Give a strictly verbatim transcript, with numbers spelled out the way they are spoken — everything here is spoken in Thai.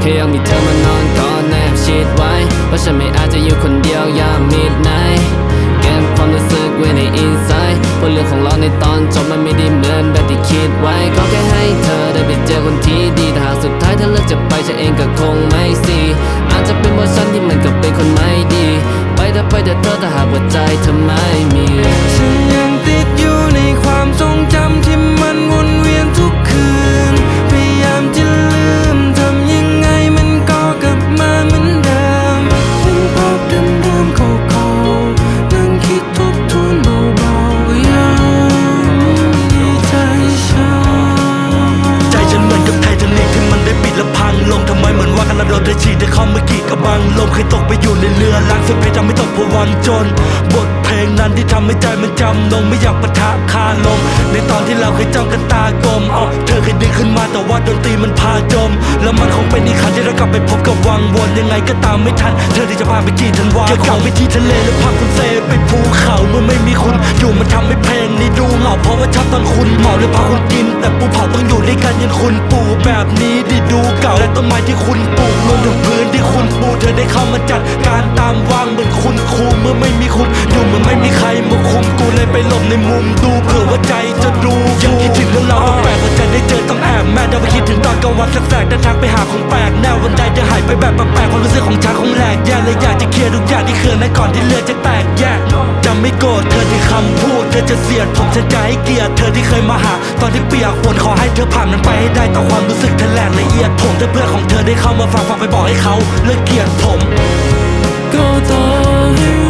ค่อยากมีเธอมานอนกอดแนบชิดไว้เพราะฉันไม่อาจจะอยู่คนเดียวยามมิดไนท์เก็บความรู้สึกไว้ในอินไซด์เพราะเรื่องของเราในตอนจบมันไม่ได้เหมือนแบบที่คิดไว้ขอแค่ให้เธอได้ไปเจอคนที่ดีแต่หากสุดท้ายเธอเลือกจะไปฉันเองก็คงไม่สิอาจจะเป็นเพราะฉันที่มันก็เป็นคนไม่ดีไปเธอไปแต่เธอแต่หากว่าใจเธอไม่มีฉันยังติดอยู่ในความทรงจำที่มันวนเวียนทุกคืนพยายามจะลืมทำยังไงมันก็กลับมาเหมือนเดิมเป็นภาพเดิมๆเก่าๆนั่งคิดทบทวนเบาๆยังมีใจฉันใจฉันเหมือนกับไททานิคที่มันได้ปิดและพังลงทำไมเหมือนว่ากันเราโดนเธอฉีดแต่เข้าเมื่อกี้กระบังลมเคยตกไปอยู่ในเรือล้างสุดเพลงทำให้ตกผวังจนบทเพลงนั้นที่ทำให้ใจมันจำลงไม่อยากปะทะคาลมในตอนที่เราเคยจ้องกันตากลมอ๋อเธอเคยดึงขึ้นมาแต่ว่าดนตรีมันพาจมแล้วมันคงเป็นอีกครั้งที่เรากลับไปพบกับวังวนยังไงก็ตามไม่ทันเธอที่จะพาไปกี่ธันวาคมกลับไปที่ทะเลแล้วพาคุณเซไปภูเขาเมื่อไม่มีคุณอยู่มันทำให้เพลงนี้ดูเหงาเพราะว่าชอบตอนคุณเมาเลยพาคุณกินแต่ปูเผาต้องอยู่ด้วยกันยันคุณปูแบบนี้ดีดูเก่าและต้นไม้ที่คุณปลูกลงถึงพื้นที่คุณปูเธอได้เข้ามาจัดการตามวางเหมือนคุณครูเมื่อไม่มีคุณอยู่เหมือนไม่มีใครมาคุมกูเลยไปหลบในมุมดูเผื่อว่าใจจะดูยังคิดถึงเรื่องราวแปลกๆพอใจได้เจอต้องแอบแม่เดินไปคิดถึงตอนกลางวันแสกๆเดินทางไปหาของแปลกแนววันใดจะหายไปแบบแปลกๆความรู้สึกของฉันคงแหลกแยกเลยอยากจะเคลียร์ทุกอย่างที่เคยในก่อนที่เรือจะแตกแยกจะไม่โกรธเธอที่คำพูดเธอจะเสียดผมฉันจะให้เกียรติเธอที่เคยมาหาตอนที่เปียกฝนขอให้เธอผ่านมันไปให้ได้ต่อความรู้สึกเธอแหลกละเอียดผมถ้าเพื่อนของเธอได้เข้ามาฟังฟังไปบอกให้เขาเลิกเกลียดผมก็ต่อให้